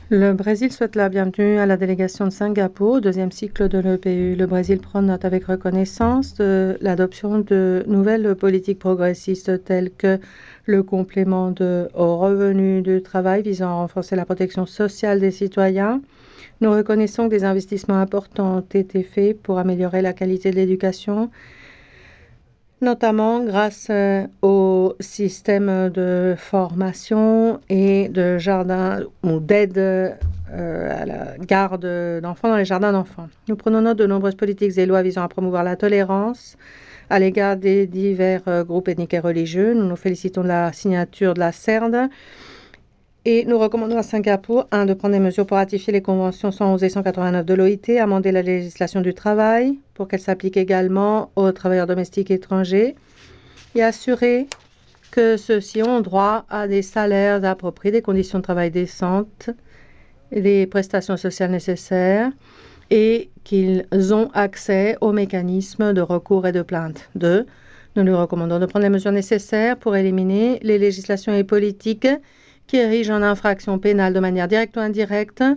Le Brésil souhaite la bienvenue à la délégation de Singapour au deuxième cycle de l'EPU. Le Brésil prend note avec reconnaissance de l'adoption de nouvelles politiques progressistes telles que le complément au revenu du travail visant à renforcer la protection sociale des citoyens. Nous reconnaissons que des investissements importants ont été faits pour améliorer la qualité de l'éducation, notamment grâce au système de formation et de jardin ou d'aide à la garde d'enfants dans les jardins d'enfants. Nous prenons note de nombreuses politiques et lois visant à promouvoir la tolérance à l'égard des divers groupes ethniques et religieux. Nous nous félicitons de la signature de la CERD et nous recommandons à Singapour, de prendre des mesures pour ratifier les conventions 111 et 189 de l'OIT, amender la législation du travail pour qu'elle s'applique également aux travailleurs domestiques étrangers et assurer que ceux-ci ont droit à des salaires appropriés, des conditions de travail décentes, et des prestations sociales nécessaires et qu'ils ont accès aux mécanismes de recours et de plainte. 2. Nous lui recommandons de prendre les mesures nécessaires pour éliminer les législations et politiques qui érigent en infraction pénale de manière directe ou indirecte